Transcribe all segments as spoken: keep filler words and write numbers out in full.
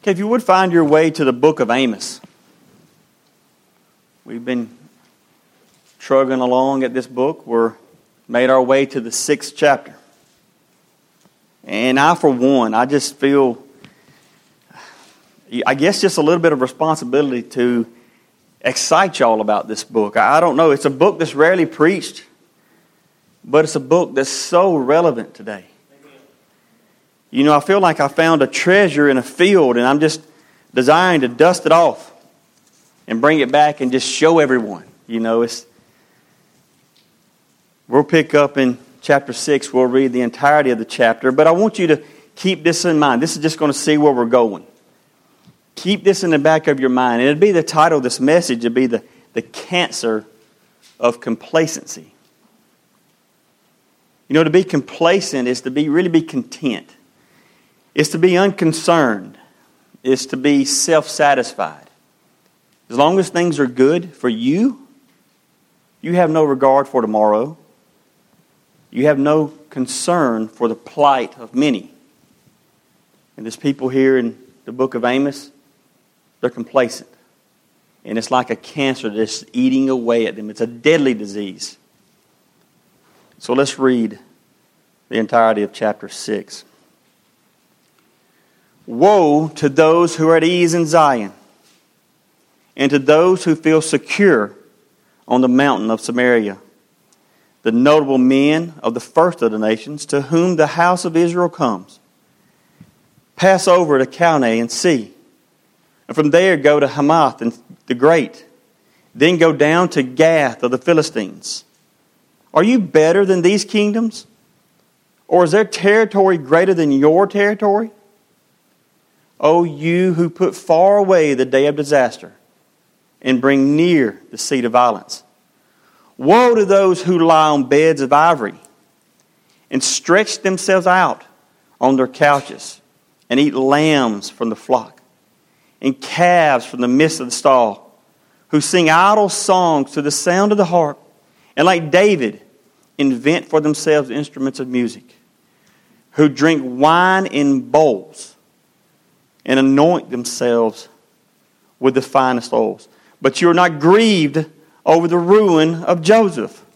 Okay, if you would find your way to the book of Amos. We've been trudging along at this book. We're made our way to the sixth chapter. And I, for one, I just feel, I guess just a little bit of responsibility to excite y'all about this book. I don't know, it's a book that's rarely preached, but it's a book that's so relevant today. You know, I feel like I found a treasure in a field, and I'm just desiring to dust it off and bring it back and just show everyone. You know, it's we'll pick up in chapter six. We'll read the entirety of the chapter, but I want you to keep this in mind. This is just going to see where we're going. Keep this in the back of your mind. And it'd be the title of this message. It'd be the, the cancer of complacency. You know, to be complacent is to be really be content. It's to be unconcerned. It's to be self-satisfied. As long as things are good for you, you have no regard for tomorrow. You have no concern for the plight of many. And there's people here in the book of Amos, they're complacent. And it's like a cancer that's eating away at them. It's a deadly disease. So let's read the entirety of chapter six. Woe to those who are at ease in Zion, and to those who feel secure on the mountain of Samaria, the notable men of the first of the nations, to whom the house of Israel comes. Pass over to Calneh and see, and from there go to Hamath and the Great, then go down to Gath of the Philistines. Are you better than these kingdoms? Or is their territory greater than your territory? O you who put far away the day of disaster and bring near the seat of violence. Woe to those who lie on beds of ivory and stretch themselves out on their couches and eat lambs from the flock and calves from the midst of the stall, who sing idle songs to the sound of the harp, and like David invent for themselves instruments of music, who drink wine in bowls and anoint themselves with the finest oils. But you are not grieved over the ruin of Joseph.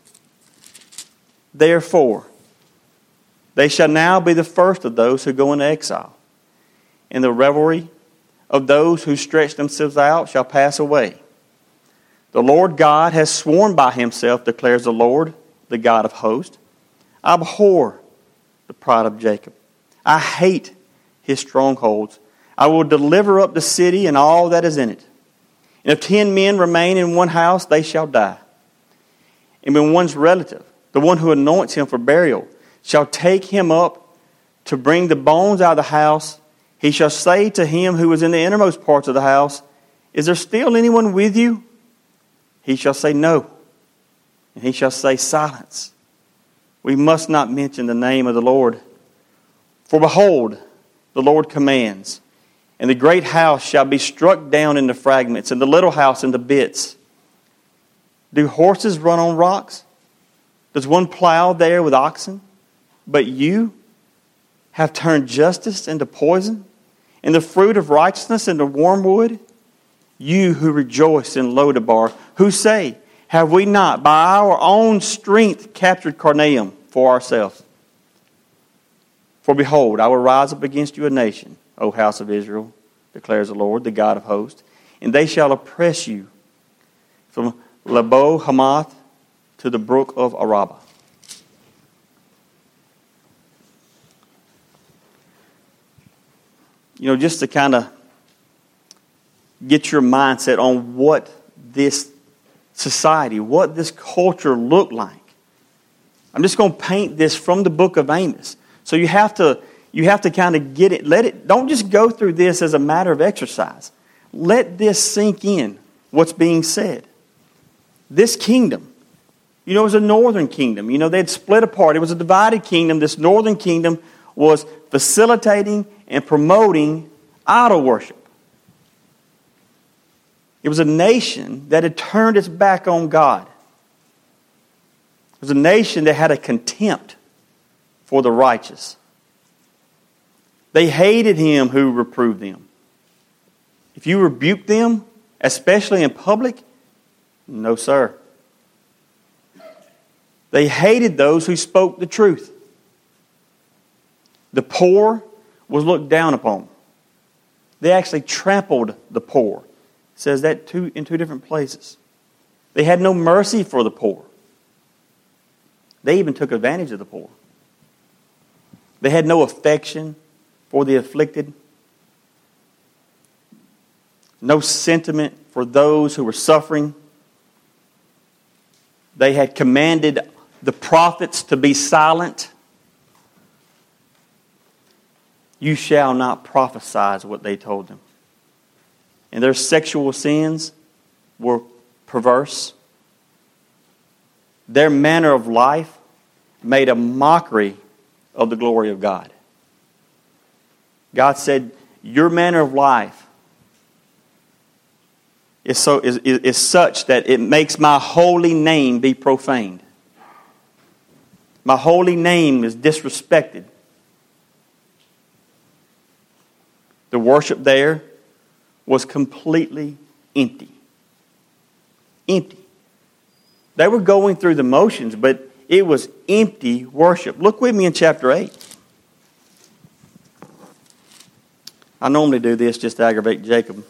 Therefore, they shall now be the first of those who go into exile, and the revelry of those who stretch themselves out shall pass away. The Lord God has sworn by himself, declares the Lord, the God of hosts. I abhor the pride of Jacob. I hate his strongholds. I will deliver up the city and all that is in it. And if ten men remain in one house, they shall die. And when one's relative, the one who anoints him for burial, shall take him up to bring the bones out of the house, he shall say to him who is in the innermost parts of the house, is there still anyone with you? He shall say, no. And he shall say, silence. We must not mention the name of the Lord. For behold, the Lord commands, and the great house shall be struck down into fragments, and the little house into bits. Do horses run on rocks? Does one plow there with oxen? But you have turned justice into poison, and the fruit of righteousness into wormwood. You who rejoice in Lodabar, who say, have we not by our own strength captured Carnaim for ourselves? For behold, I will rise up against you a nation, O house of Israel, declares the Lord, the God of hosts, and they shall oppress you from Lebo Hamath to the brook of Arabah. You know, just to kind of get your mindset on what this society, what this culture looked like. I'm just going to paint this from the book of Amos. So you have to you have to kind of get it, let it, don't just go through this as a matter of exercise. Let this sink in, what's being said. This kingdom, you know, it was a northern kingdom. You know, they'd split apart. It was a divided kingdom. This northern kingdom was facilitating and promoting idol worship. It was a nation that had turned its back on God. It was a nation that had a contempt for the righteous. They hated him who reproved them. If you rebuke them, especially in public, no, sir. They hated those who spoke the truth. The poor was looked down upon. They actually trampled the poor. It says that two, in two different places. They had no mercy for the poor. They even took advantage of the poor. They had no affection for the afflicted. No sentiment for those who were suffering. They had commanded the prophets to be silent. You shall not prophesy is what they told them. And their sexual sins were perverse. Their manner of life made a mockery of the glory of God. God said, your manner of life is, so, is, is, is such that it makes my holy name be profaned. My holy name is disrespected. The worship there was completely empty. Empty. They were going through the motions, but it was empty worship. Look with me in chapter eight. I normally do this just to aggravate Jacob.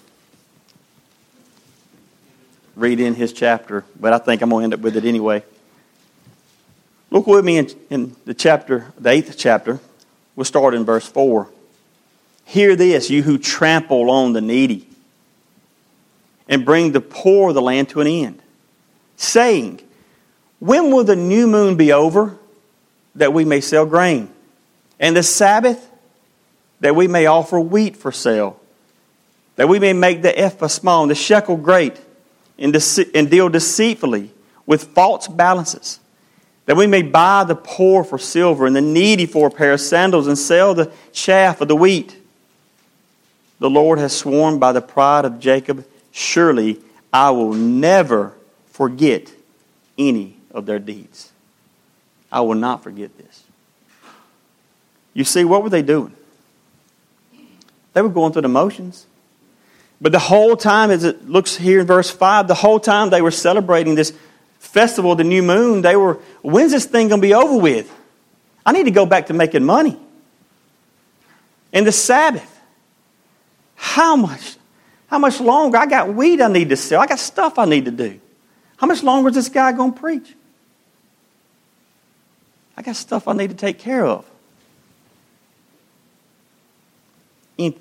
Read in his chapter, but I think I'm going to end up with it anyway. Look with me in, in the chapter, the eighth chapter. We'll start in verse four. Hear this, you who trample on the needy, and bring the poor of the land to an end, saying, when will the new moon be over, that we may sell grain? And the Sabbath, that we may offer wheat for sale, that we may make the ephah small and the shekel great, and, dece- and deal deceitfully with false balances, that we may buy the poor for silver and the needy for a pair of sandals, and sell the chaff of the wheat. The Lord has sworn by the pride of Jacob, surely I will never forget any of their deeds. I will not forget this. You see, what were they doing? They were going through the motions. But the whole time, as it looks here in verse five, the whole time they were celebrating this festival of the new moon, they were, when's this thing going to be over with? I need to go back to making money. And the Sabbath. How much? How much longer? I got wheat I need to sell. I got stuff I need to do. How much longer is this guy going to preach? I got stuff I need to take care of. Empty.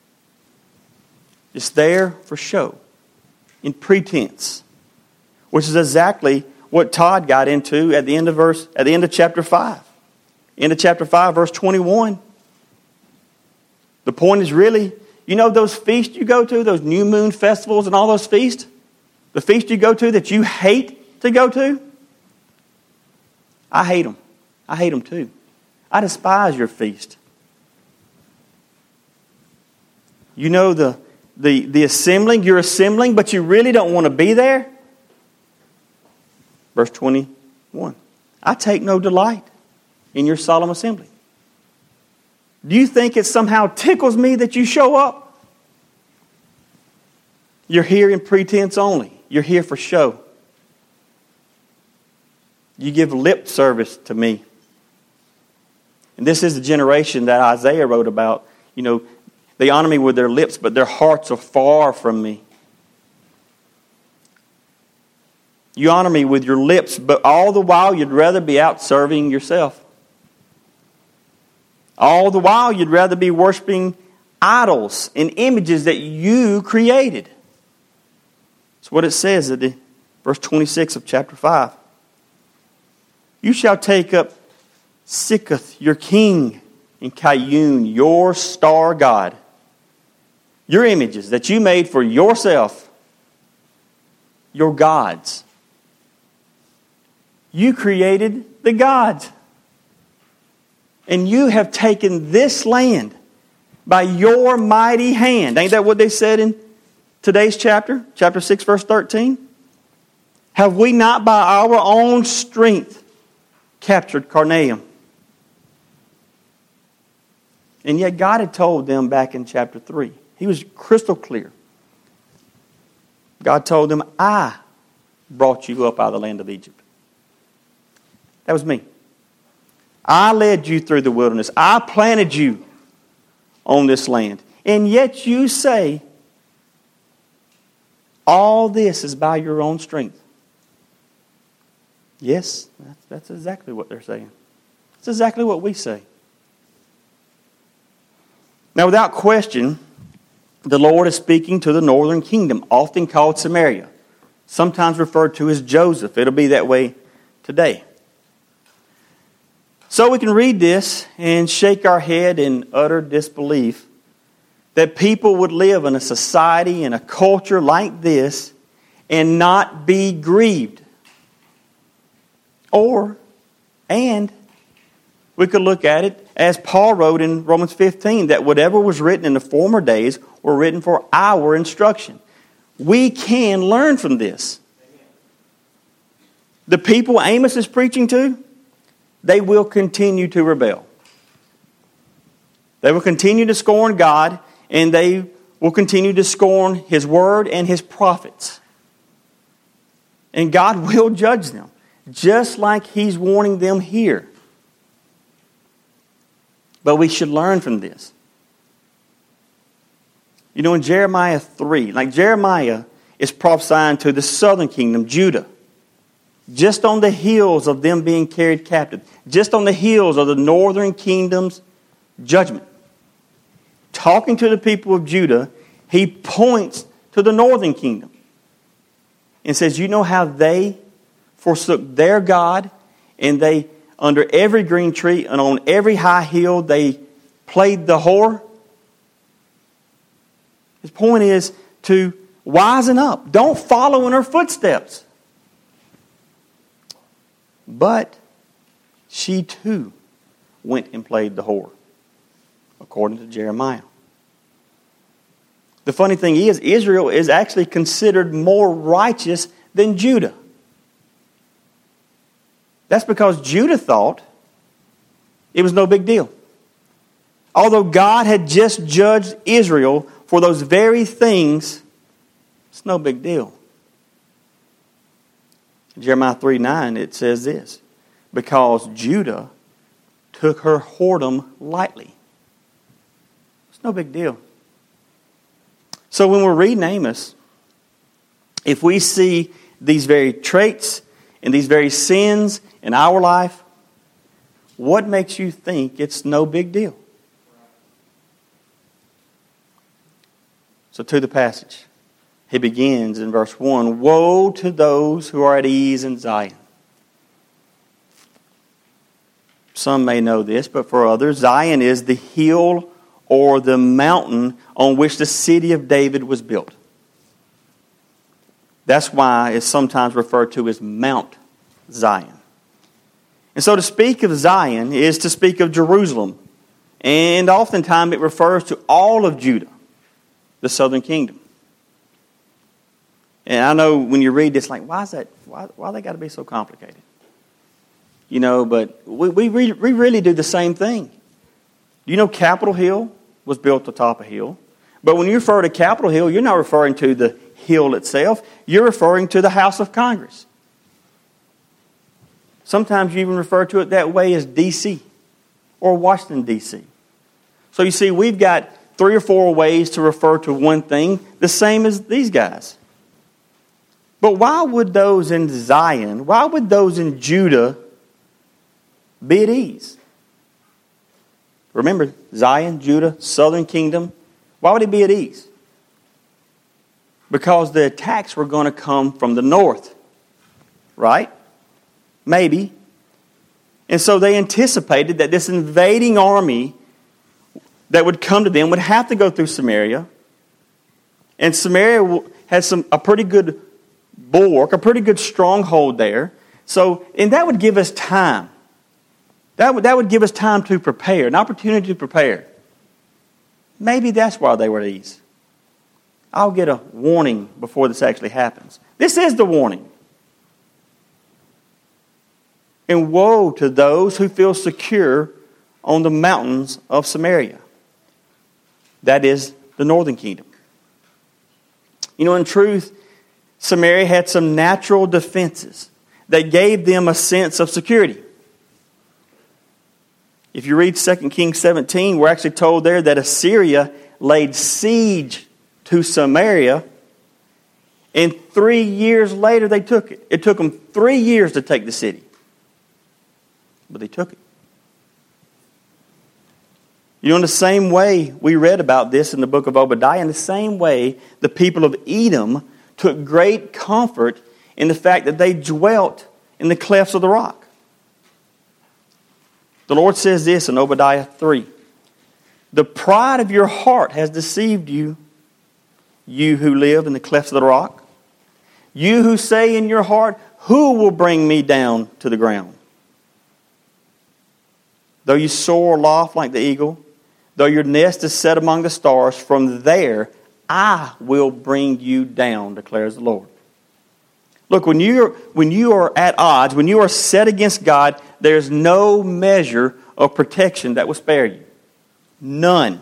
Just there for show. In pretense. Which is exactly what Todd got into at the end of verse, at the end of chapter five. End of chapter five, verse twenty-one. The point is really, you know those feasts you go to, those new moon festivals and all those feasts? The feast you go to that you hate to go to? I hate them. I hate them too. I despise your feast. You know the, the, the assembling, you're assembling, but you really don't want to be there? Verse twenty-one. I take no delight in your solemn assembly. Do you think it somehow tickles me that you show up? You're here in pretense only. You're here for show. You give lip service to me. And this is the generation that Isaiah wrote about. You know, they honor me with their lips, but their hearts are far from me. You honor me with your lips, but all the while you'd rather be out serving yourself. All the while you'd rather be worshiping idols and images that you created. That's what it says in verse twenty-six of chapter five. You shall take up Sikkuth, your king, and Kayun, your star god. Your images that you made for yourself, your gods. You created the gods. And you have taken this land by your mighty hand. Ain't that what they said in today's chapter? Chapter six, verse thirteen. Have we not by our own strength captured Carnaim? And yet God had told them back in chapter three. He was crystal clear. God told them, I brought you up out of the land of Egypt. That was me. I led you through the wilderness. I planted you on this land. And yet you say, all this is by your own strength. Yes, that's, that's exactly what they're saying. That's exactly what we say. Now, without question, the Lord is speaking to the northern kingdom, often called Samaria, sometimes referred to as Joseph. It'll be that way today. So we can read this and shake our head in utter disbelief that people would live in a society and a culture like this and not be grieved. Or, and we could look at it as Paul wrote in Romans fifteen, that whatever was written in the former days were written for our instruction. We can learn from this. The people Amos is preaching to, they will continue to rebel. They will continue to scorn God, and they will continue to scorn His word and His prophets. And God will judge them, just like He's warning them here. But we should learn from this. You know, in Jeremiah three, like Jeremiah is prophesying to the southern kingdom, Judah, just on the heels of them being carried captive, just on the heels of the northern kingdom's judgment. Talking to the people of Judah, he points to the northern kingdom and says, you know how they forsook their God, and they, under every green tree and on every high hill, they played the whore? His point is to wisen up. Don't follow in her footsteps. But she too went and played the whore, according to Jeremiah. The funny thing is, Israel is actually considered more righteous than Judah. That's because Judah thought it was no big deal. Although God had just judged Israel for those very things, it's no big deal. In Jeremiah three nine, it says this, because Judah took her whoredom lightly. It's no big deal. So when we're reading Amos, if we see these very traits and these very sins in our life, what makes you think it's no big deal? So to the passage. He begins in verse one, woe to those who are at ease in Zion. Some may know this, but for others, Zion is the hill or the mountain on which the city of David was built. That's why it's sometimes referred to as Mount Zion. And so to speak of Zion is to speak of Jerusalem. And oftentimes it refers to all of Judah, the southern kingdom. And I know when you read this, like, why is that? Why, why they got to be so complicated? You know, but we, we, we really do the same thing. You know, Capitol Hill was built atop a hill. But when you refer to Capitol Hill, you're not referring to the hill itself. You're referring to the House of Congress. Sometimes you even refer to it that way as D C or Washington, D C So you see, we've got three or four ways to refer to one thing, the same as these guys. But why would those in Zion, why would those in Judah be at ease? Remember, Zion, Judah, southern kingdom, why would it be at ease? Because the attacks were going to come from the north, right? Maybe. And so they anticipated that this invading army that would come to them would have to go through Samaria. And Samaria has some a pretty good bulwark, a pretty good stronghold there. So, and that would give us time. That would, that would give us time to prepare, an opportunity to prepare. Maybe that's why they were at ease. I'll get a warning before this actually happens. This is the warning. And woe to those who feel secure on the mountains of Samaria. That is the northern kingdom. You know, in truth, Samaria had some natural defenses that gave them a sense of security. If you read Second Kings seventeen, we're actually told there that Assyria laid siege to Samaria, and three years later they took it. It took them three years to take the city. But they took it. You know, in the same way we read about this in the book of Obadiah, in the same way the people of Edom took great comfort in the fact that they dwelt in the clefts of the rock. The Lord says this in Obadiah three. The pride of your heart has deceived you, you who live in the clefts of the rock. You who say in your heart, who will bring me down to the ground? Though you soar aloft like the eagle, though your nest is set among the stars, from there I will bring you down, declares the Lord. Look, when you're, when you are at odds, when you are set against God, there's no measure of protection that will spare you. None.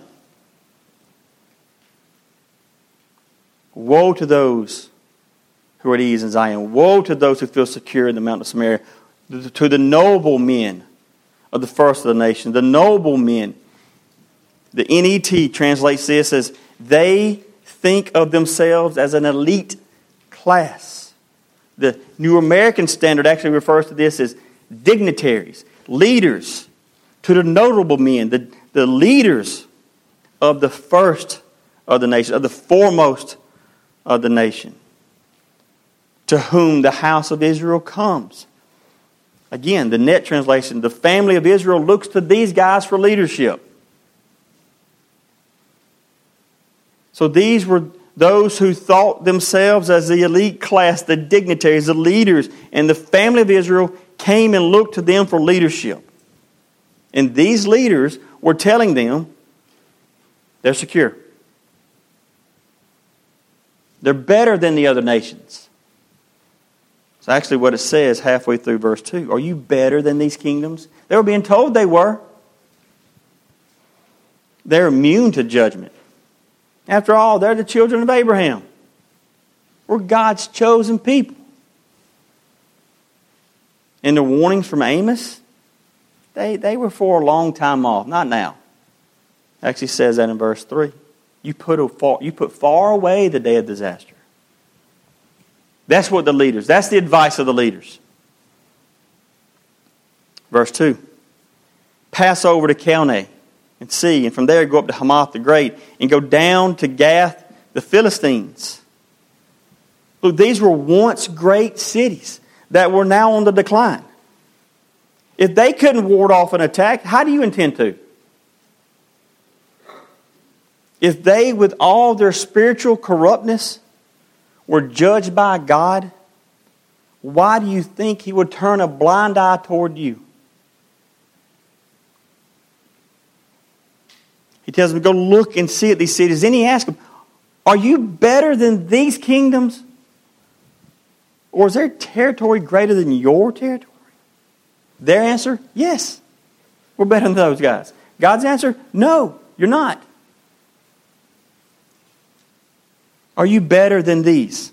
Woe to those who are at ease in Zion. Woe to those who feel secure in the mountain of Samaria. To the noble men of the first of the nation. The noble men. The N E T translates this as they think of themselves as an elite class. The New American Standard actually refers to this as dignitaries, leaders, to the notable men, the, the leaders of the first of the nation, of the foremost of the nation, to whom the house of Israel comes. Again, the Net translation, the family of Israel looks to these guys for leadership. So these were those who thought themselves as the elite class, the dignitaries, the leaders, and the family of Israel came and looked to them for leadership. And these leaders were telling them they're secure. They're better than the other nations. It's actually what it says halfway through verse two. Are you better than these kingdoms? They were being told they were. They're immune to judgment. After all, they're the children of Abraham. We're God's chosen people. And the warnings from Amos, they, they were for a long time off, not now. It actually says that in verse three. You put, a far, you put far away the day of disaster. That's what the leaders, that's the advice of the leaders. Verse two. Pass over to Calneh and see, and from there go up to Hamath the Great, and go down to Gath the Philistines. Look, these were once great cities that were now on the decline. If they couldn't ward off an attack, how do you intend to? If they, with all their spiritual corruptness, were judged by God, why do you think He would turn a blind eye toward you? He tells them to go look and see at these cities. Then He asks them, are you better than these kingdoms? Or is their territory greater than your territory? Their answer, yes. We're better than those guys. God's answer, no, you're not. Are you better than these?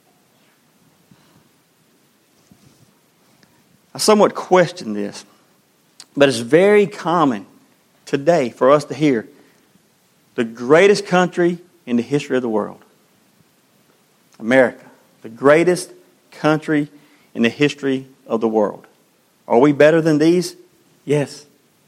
I somewhat question this, but it's very common today for us to hear the greatest country in the history of the world. America, the greatest country in the history of the world. Are we better than these? Yes.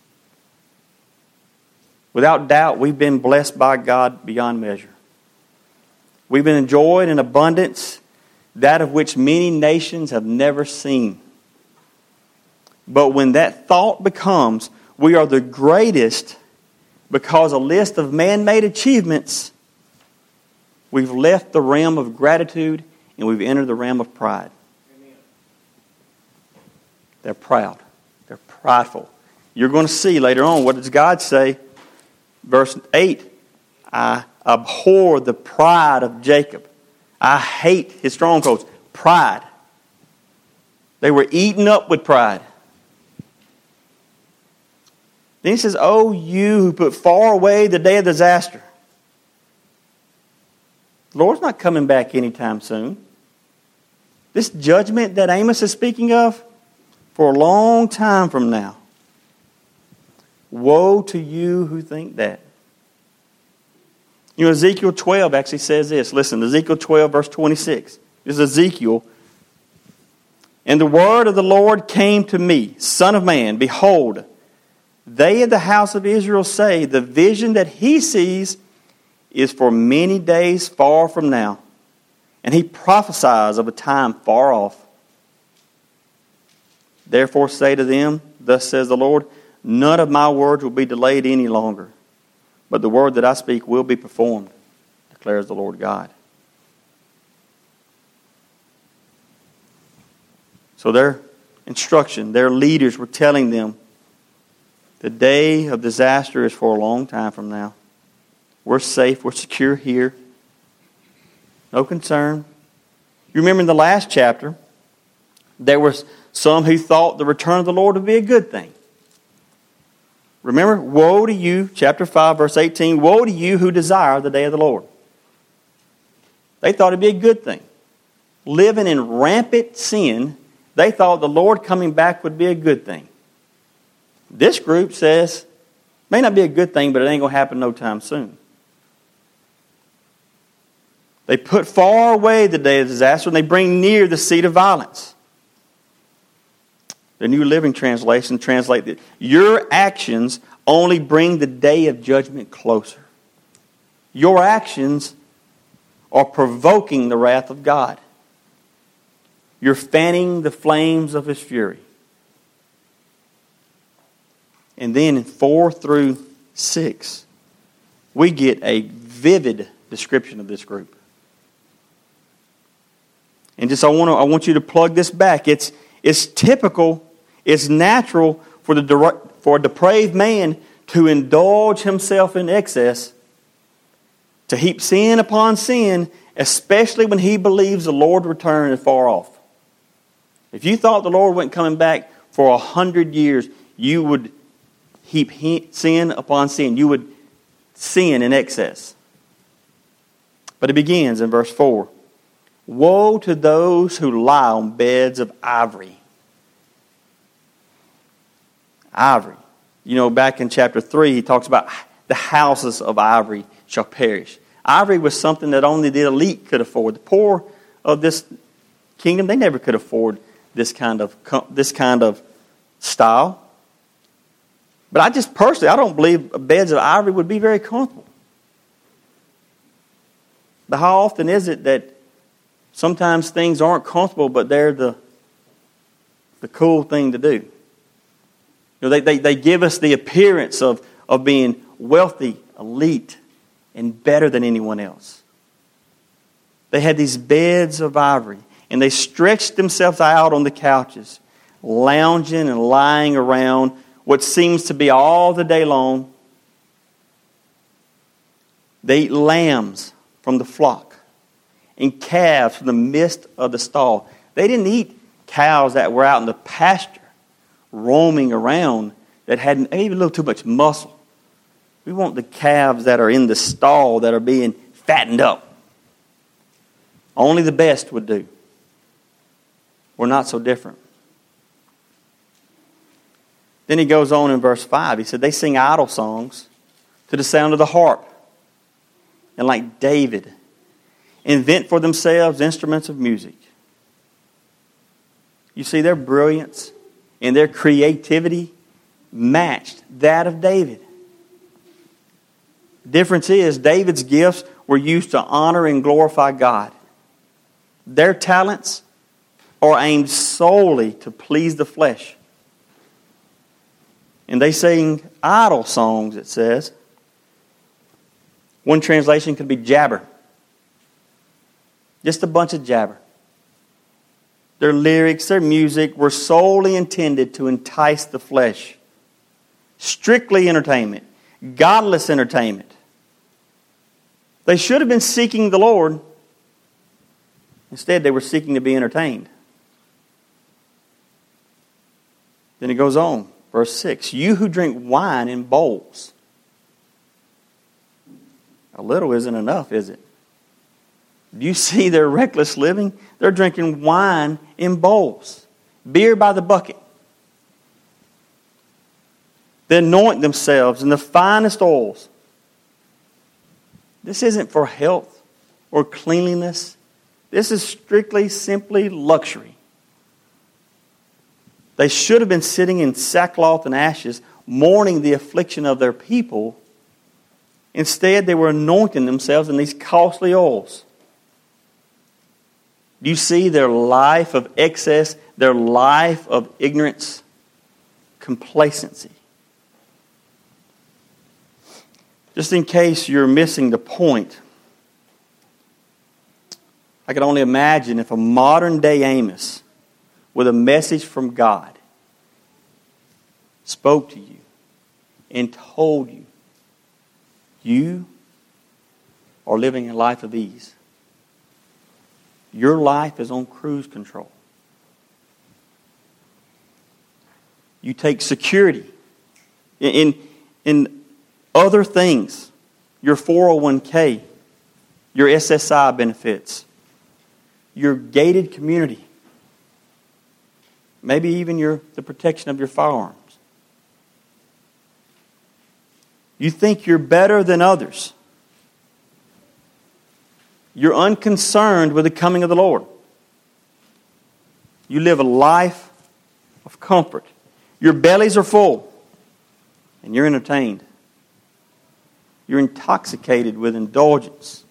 Without doubt, we've been blessed by God beyond measure. We've been enjoyed in abundance, that of which many nations have never seen. But when that thought becomes, we are the greatest because a list of man-made achievements, we've left the realm of gratitude and we've entered the realm of pride. Amen. They're proud. They're prideful. You're going to see later on, what does God say? Verse eight, I abhor the pride of Jacob. I hate his strongholds. Pride. They were eaten up with pride. Then he says, oh, you who put far away the day of disaster. The Lord's not coming back anytime soon. This judgment that Amos is speaking of, for a long time from now. Woe to you who think that. You know, Ezekiel twelve actually says this. Listen, Ezekiel twelve, verse twenty-six. This is Ezekiel. And the word of the Lord came to me, Son of man, behold, they of the house of Israel say, the vision that he sees is for many days far from now. And he prophesies of a time far off. Therefore say to them, thus says the Lord, none of my words will be delayed any longer, but the word that I speak will be performed, declares the Lord God. So their instruction, their leaders were telling them, the day of disaster is for a long time from now. We're safe, we're secure here. No concern. You remember in the last chapter, there was some who thought the return of the Lord would be a good thing. Remember, woe to you, chapter five, verse eighteen, woe to you who desire the day of the Lord. They thought it'd be a good thing. Living in rampant sin, they thought the Lord coming back would be a good thing. This group says, may not be a good thing, but it ain't going to happen no time soon. They put far away the day of disaster, and they bring near the seat of violence. The New Living Translation translates it, your actions only bring the day of judgment closer. Your actions are provoking the wrath of God. You're fanning the flames of His fury. And then in four through six, we get a vivid description of this group. And just I want to I want you to plug this back. It's it's typical, it's natural for the for a depraved man to indulge himself in excess, to heap sin upon sin, especially when he believes the Lord's return is far off. If you thought the Lord wasn't coming back for a hundred years, you would heap sin upon sin. You would sin in excess. But it begins in verse four. Woe to those who lie on beds of ivory. Ivory. You know, back in chapter three, he talks about the houses of ivory shall perish. Ivory was something that only the elite could afford. The poor of this kingdom, they never could afford this kind of this kind of style. But I just personally, I don't believe beds of ivory would be very comfortable. But how often is it that sometimes things aren't comfortable, but they're the the cool thing to do? You know, they, they, they give us the appearance of, of being wealthy, elite, and better than anyone else. They had these beds of ivory, and they stretched themselves out on the couches, lounging and lying around what seems to be all the day long. They eat lambs from the flock and calves from the midst of the stall. They didn't eat cows that were out in the pasture, roaming around, that had maybe a little too much muscle. We want the calves that are in the stall that are being fattened up. Only the best would do. We're not so different. Then he goes on in verse five. He said, they sing idle songs to the sound of the harp. And like David, invent for themselves instruments of music. You see, their brilliance and their creativity matched that of David. The difference is, David's gifts were used to honor and glorify God. Their talents are aimed solely to please the flesh. And they sing idle songs, it says. One translation could be jabber. Just a bunch of jabber. Their lyrics, their music were solely intended to entice the flesh. Strictly entertainment. Godless entertainment. They should have been seeking the Lord. Instead, they were seeking to be entertained. Then it goes on. Verse six. You who drink wine in bowls. A little isn't enough, is it? Do you see their reckless living? They're drinking wine in bowls, beer by the bucket. They anoint themselves in the finest oils. This isn't for health or cleanliness. This is strictly, simply luxury. They should have been sitting in sackcloth and ashes, mourning the affliction of their people. Instead, they were anointing themselves in these costly oils. Do you see their life of excess, their life of ignorance, complacency? Just in case you're missing the point, I can only imagine if a modern day Amos with a message from God spoke to you and told you, you are living a life of ease. Your life is on cruise control. You take security in, in other things, your four oh one k, your S S I benefits, your gated community, maybe even your the protection of your firearms. You think you're better than others. You're unconcerned with the coming of the Lord. You live a life of comfort. Your bellies are full, and you're entertained. You're intoxicated with indulgence.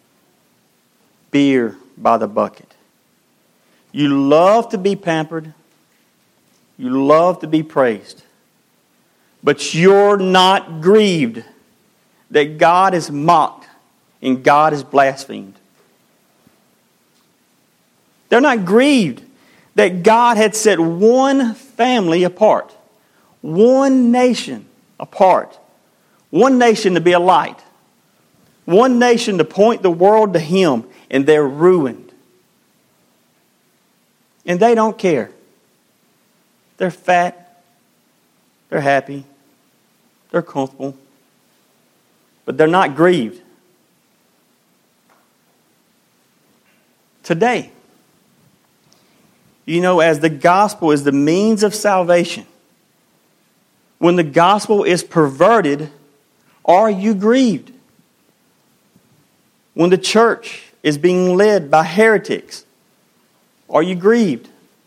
Beer by the bucket. You love to be pampered. You love to be praised. But you're not grieved that God is mocked and God is blasphemed. They're not grieved that God had set one family apart, one nation apart, one nation to be a light, one nation to point the world to Him, and they're ruined. And they don't care. They're fat, they're happy, they're comfortable, but they're not grieved. Today, you know, as the gospel is the means of salvation, when the gospel is perverted, are you grieved? When the church is being led by heretics, are you grieved?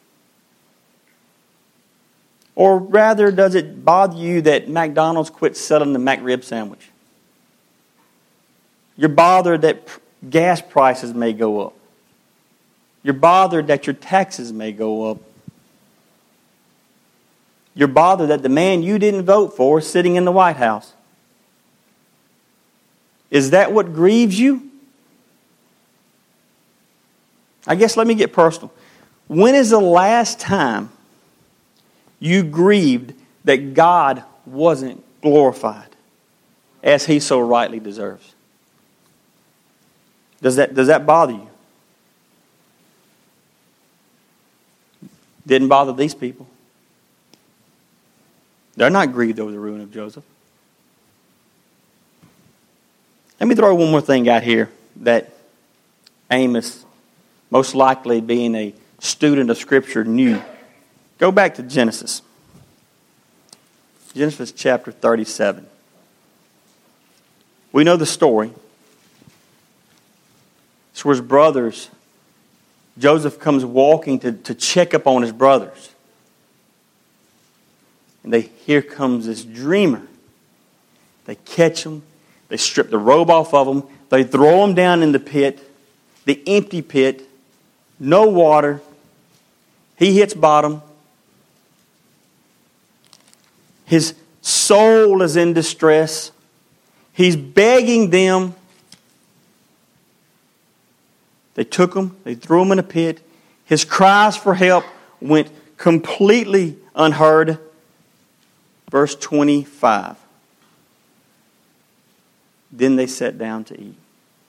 Or rather, does it bother you that McDonald's quit selling the McRib sandwich? You're bothered that gas prices may go up. You're bothered that your taxes may go up. You're bothered that the man you didn't vote for is sitting in the White House. Is that what grieves you? I guess let me get personal. When is the last time you grieved that God wasn't glorified as He so rightly deserves? Does that, does that bother you? Didn't bother these people. They're not grieved over the ruin of Joseph. Let me throw one more thing out here that Amos, most likely being a student of Scripture, knew. Go back to Genesis. Genesis chapter thirty-seven. We know the story. It's where his brothers, Joseph comes walking to, to check up on his brothers. And they here comes this dreamer. They catch him. They strip the robe off of him. They throw him down in the pit, the empty pit, no water. He hits bottom. His soul is in distress. He's begging them. They took him. They threw him in a pit. His cries for help went completely unheard. Verse twenty-five. Then they sat down to eat.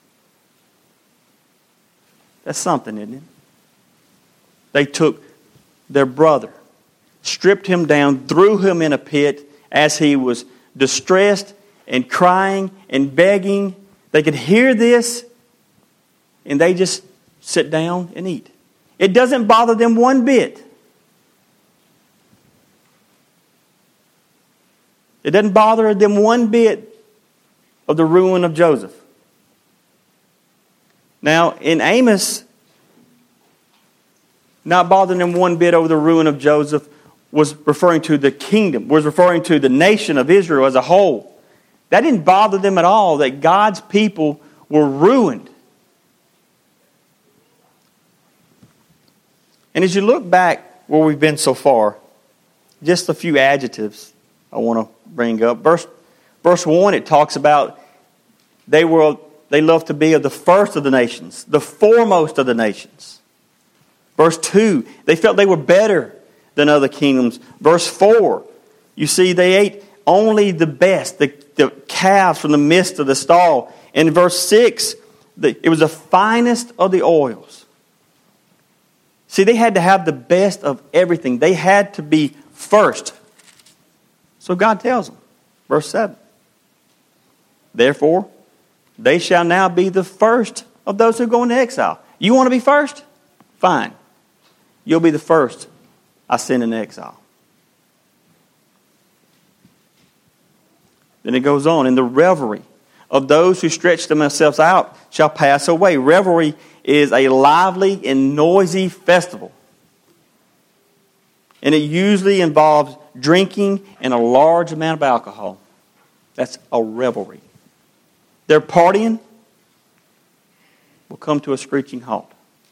That's something, isn't it? They took their brother, stripped him down, threw him in a pit as he was distressed and crying and begging. They could hear this. and they just sit down and eat. It doesn't bother them one bit. It doesn't bother them one bit of the ruin of Joseph. Now, in Amos, not bothering them one bit over the ruin of Joseph was referring to the kingdom, was referring to the nation of Israel as a whole. That didn't bother them at all, that God's people were ruined. And as you look back where we've been so far, just a few adjectives I want to bring up. Verse, verse one, it talks about they were they loved to be of the first of the nations, the foremost of the nations. Verse two, they felt they were better than other kingdoms. Verse four, you see they ate only the best, the, the calves from the midst of the stall. In verse six, the, it was the finest of the oils. See, they had to have the best of everything. They had to be first. So God tells them, verse seven, therefore, they shall now be the first of those who go into exile. You want to be first? Fine. You'll be the first I send into exile. Then it goes on, and the revelry of those who stretch themselves out shall pass away. Revelry is a lively and noisy festival. And it usually involves drinking and a large amount of alcohol. That's a revelry. Their partying will come to a screeching halt.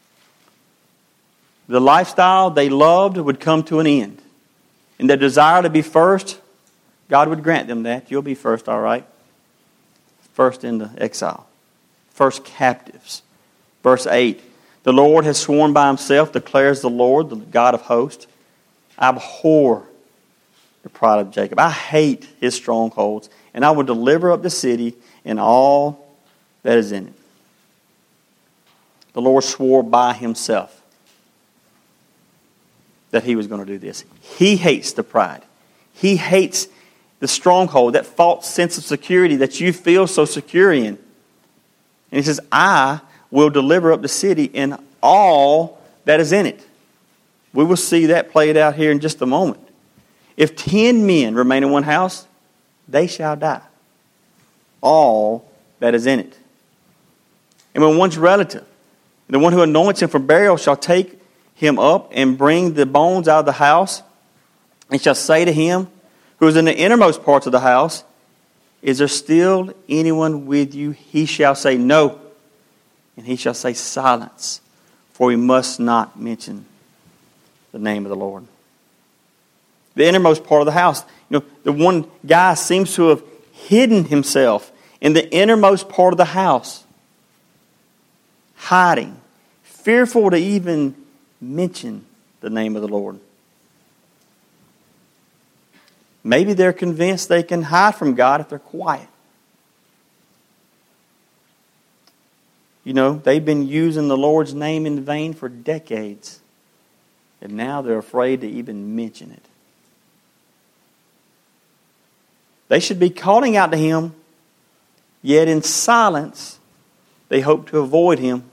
The lifestyle they loved would come to an end. And their desire to be first, God would grant them that. You'll be first, all right. First into exile. First captives. Verse eight, the Lord has sworn by himself, declares the Lord, the God of hosts, I abhor the pride of Jacob. I hate his strongholds, and I will deliver up the city and all that is in it. The Lord swore by himself that he was going to do this. He hates the pride. He hates the stronghold, that false sense of security that you feel so secure in. And he says, I will deliver up the city and all that is in it. We will see that played out here in just a moment. If ten men remain in one house, they shall die. All that is in it. And when one's relative, the one who anoints him for burial, shall take him up and bring the bones out of the house, and shall say to him who is in the innermost parts of the house, is there still anyone with you? He shall say, no. And he shall say, silence, for we must not mention the name of the Lord. The innermost part of the house. You know, the one guy seems to have hidden himself in the innermost part of the house, hiding, fearful to even mention the name of the Lord. Maybe they're convinced they can hide from God if they're quiet. You know, they've been using the Lord's name in vain for decades. And now they're afraid to even mention it. They should be calling out to him, yet in silence they hope to avoid him.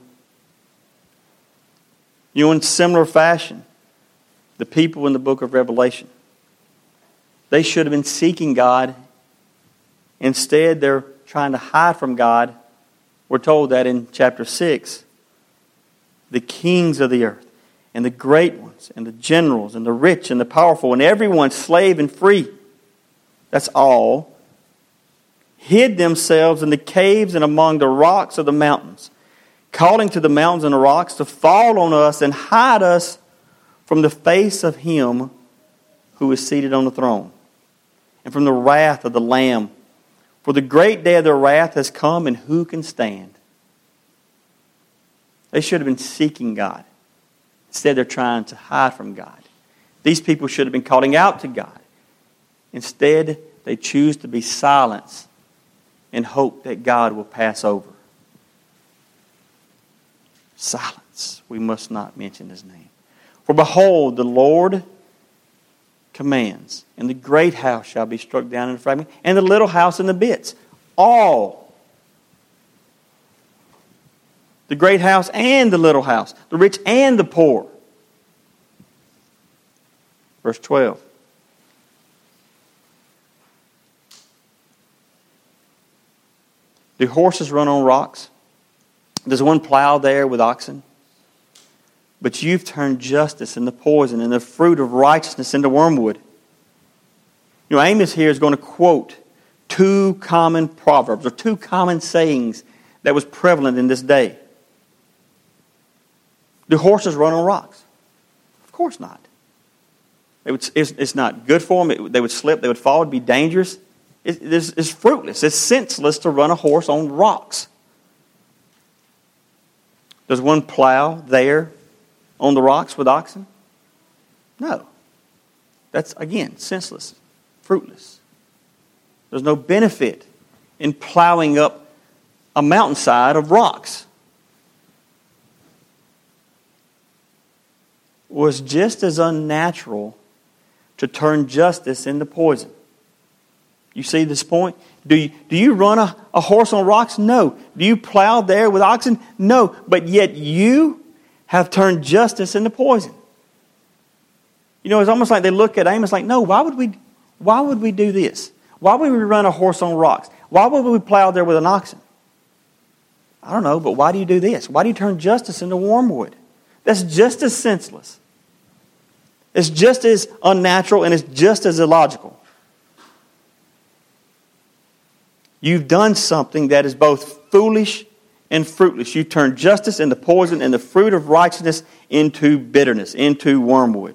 You know, in similar fashion, the people in the book of Revelation, they should have been seeking God. Instead, they're trying to hide from God. We're told that in chapter six. The kings of the earth, and the great ones, and the generals, and the rich, and the powerful, and everyone, slave and free, that's all, hid themselves in the caves and among the rocks of the mountains, calling to the mountains and the rocks to fall on us and hide us from the face of him who is seated on the throne, and from the wrath of the Lamb. For the great day of their wrath has come, and who can stand? They should have been seeking God. Instead, they're trying to hide from God. These people should have been calling out to God. Instead, they choose to be silent and hope that God will pass over. Silence. We must not mention his name. For behold, the Lord commands, and the great house shall be struck down in a fragment, and the little house in the bits. All the great house and the little house, the rich and the poor. Verse twelve. Do horses run on rocks? Does one plow there with oxen? But you've turned justice into poison and the fruit of righteousness into wormwood. You know, Amos here is going to quote two common proverbs or two common sayings that was prevalent in this day. Do horses run on rocks? Of course not. It would, it's, it's not good for them. It, they would slip. They would fall. It would be dangerous. It, it's, it's fruitless. It's senseless to run a horse on rocks. Does one plow there on the rocks with oxen? No. That's, again, senseless, fruitless. There's no benefit in plowing up a mountainside of rocks. It was just as unnatural to turn justice into poison. You see this point? Do you, do you run a, a horse on rocks? No. Do you plow there with oxen? No. But yet you have turned justice into poison. You know, it's almost like they look at Amos like, no, why would we, why would we do this? Why would we run a horse on rocks? Why would we plow there with an oxen? I don't know, but why do you do this? Why do you turn justice into wormwood? That's just as senseless. It's just as unnatural and it's just as illogical. You've done something that is both foolish and fruitless. You've turned justice into poison and the fruit of righteousness into bitterness, into wormwood.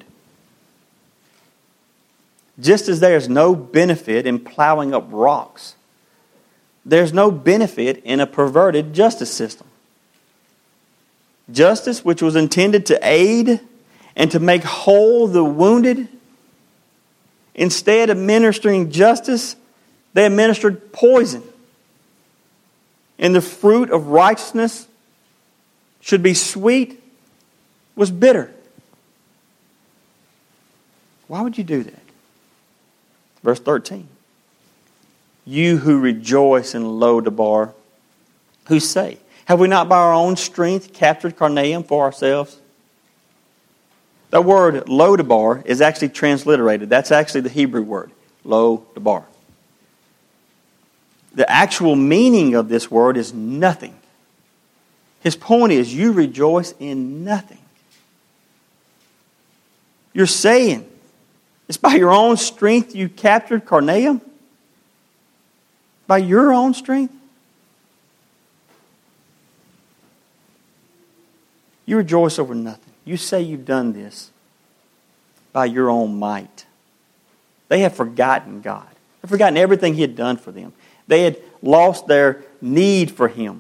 Just as there's no benefit in plowing up rocks, there's no benefit in a perverted justice system. Justice, which was intended to aid and to make whole the wounded, instead of administering justice, they administered poison. And the fruit of righteousness should be sweet, was bitter. Why would you do that? Verse thirteen. You who rejoice in Lodabar, who say, have we not by our own strength captured Carnaim for ourselves? The word Lodabar is actually transliterated. That's actually the Hebrew word, Lodabar. The actual meaning of this word is nothing. His point is, you rejoice in nothing. You're saying, it's by your own strength you captured Carnaim? By your own strength? You rejoice over nothing. You say you've done this by your own might. They have forgotten God. They've forgotten everything He had done for them. They had lost their need for Him.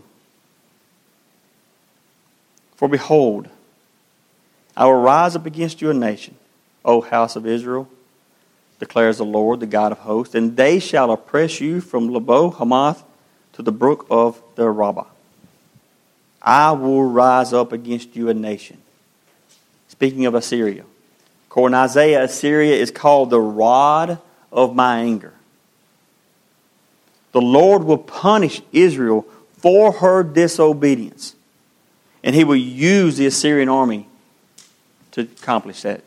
For behold, I will rise up against you a nation, O house of Israel, declares the Lord, the God of hosts, and they shall oppress you from Lebo Hamath to the brook of the Arabah. I will rise up against you a nation. Speaking of Assyria. According to Isaiah, Assyria is called the rod of my anger. The Lord will punish Israel for her disobedience. And He will use the Assyrian army to accomplish that.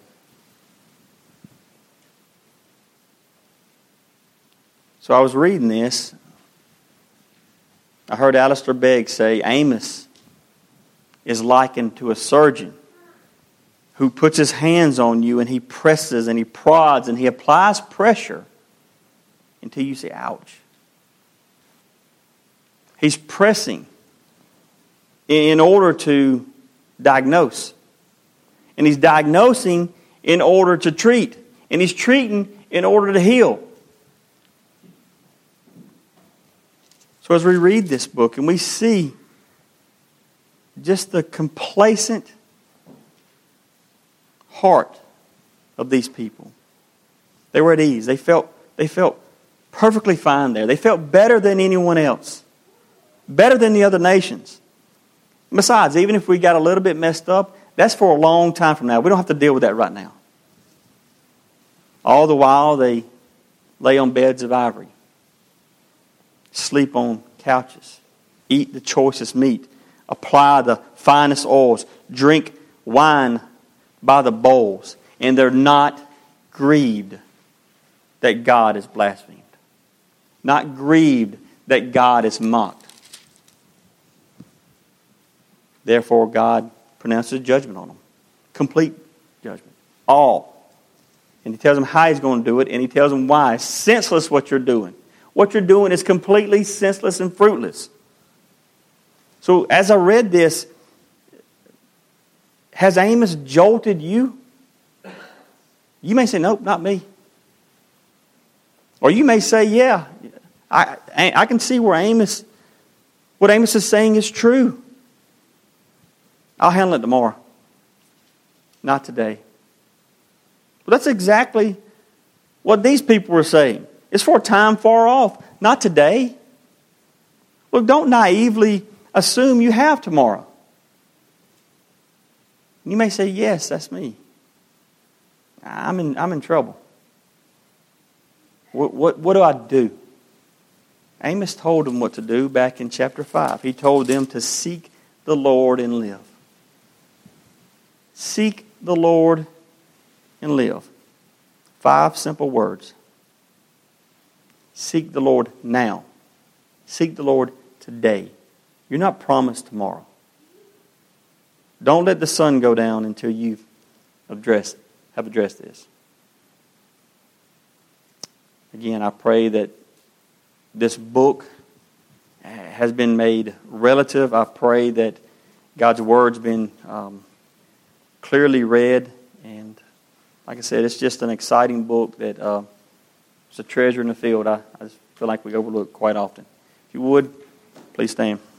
So I was reading this. I heard Alistair Begg say, Amos is likened to a surgeon who puts his hands on you and he presses and he prods and he applies pressure until you say, ouch. He's pressing in order to diagnose. And he's diagnosing in order to treat. And he's treating in order to heal. So as we read this book and we see just the complacent heart of these people. They were at ease. They felt, they felt perfectly fine there. They felt better than anyone else. Better than the other nations. Besides, even if we got a little bit messed up, that's for a long time from now. We don't have to deal with that right now. All the while they lay on beds of ivory. Sleep on couches. Eat the choicest meat apply the finest oils, drink wine by the bowls, and they're not grieved that God is blasphemed. Not grieved that God is mocked. Therefore, God pronounces judgment on them. Complete judgment. All. And He tells them how He's going to do it, and He tells them why. It's senseless what you're doing. What you're doing is completely senseless and fruitless. So as I read this, has Amos jolted you? You may say, nope, not me. Or you may say, yeah, I, I can see where Amos, what Amos is saying is true. I'll handle it tomorrow. Not today. But that's exactly what these people were saying. It's for a time far off, not today. Look, don't naively assume you have tomorrow. You may say, yes, that's me. I'm in, I'm in trouble. What, what, what do I do? Amos told them what to do back in chapter five. He told them to seek the Lord and live. Seek the Lord and live. Five simple words. Seek the Lord now. Seek the Lord today. You're not promised tomorrow. Don't let the sun go down until you've addressed, have addressed this. Again, I pray that this book has been made relative. I pray that God's Word's been um, clearly read. And like I said, it's just an exciting book that uh, it's a treasure in the field. I, I just feel like we overlook quite often. If you would, please stand.